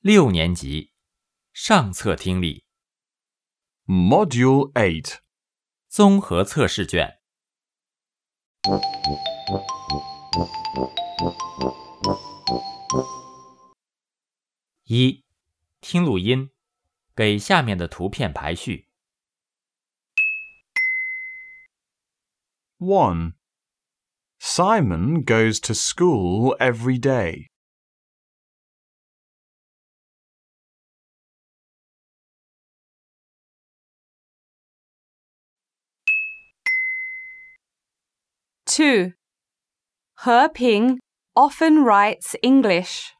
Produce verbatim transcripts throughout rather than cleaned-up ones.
六年级上册听力 Module eight. 综合测试卷。一、听录音，给下面的图片排序。 one. Simon goes to school every day. two. He Ping often writes English.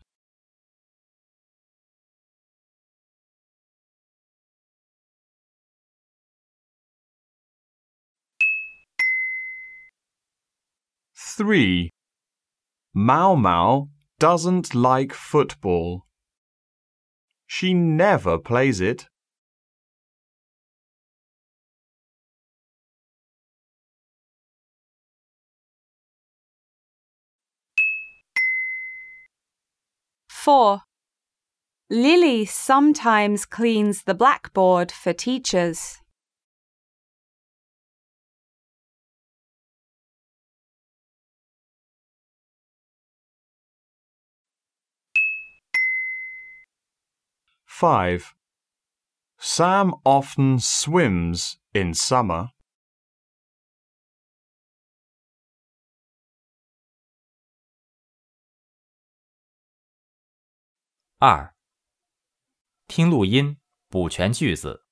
three. Mao Mao doesn't like football. She never plays it. four. Lily sometimes cleans the blackboard for teachers. five. Sam often swims in summer. 二、听录音，补全句子。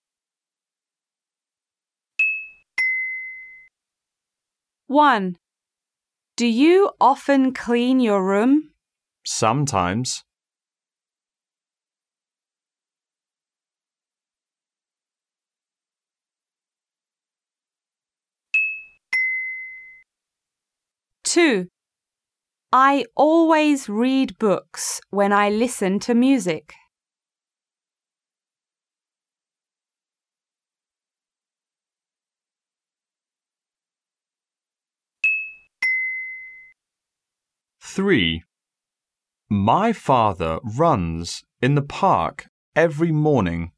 one. Do you often clean your room? Sometimes. two. I always read books when I listen to music. three. My father runs in the park every morning.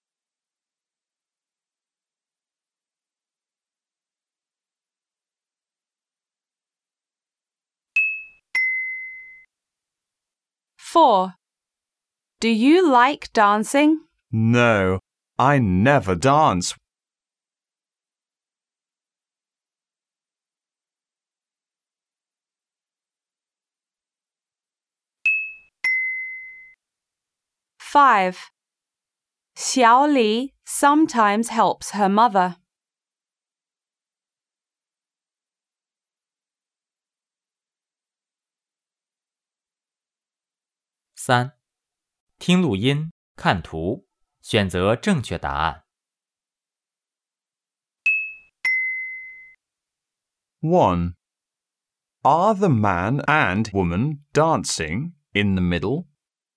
four. Do you like dancing? No, I never dance. five. Xiao Li sometimes helps her mother. 三、听录音，看图，选择正确答案。 one. Are the man and woman dancing in the middle?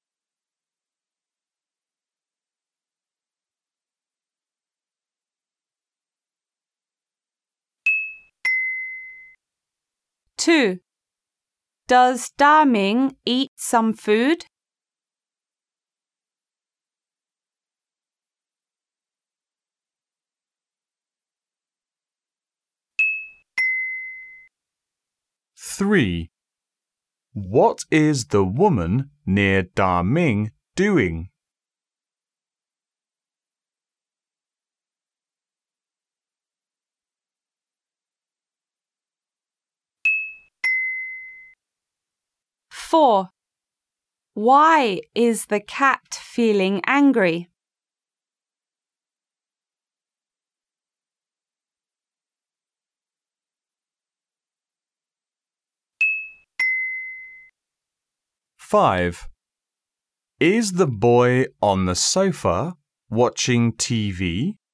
two. Does Da Ming eat some food? three. What is the woman near Da Ming doing? four. Why is the cat feeling angry? five. Is the boy on the sofa watching T V?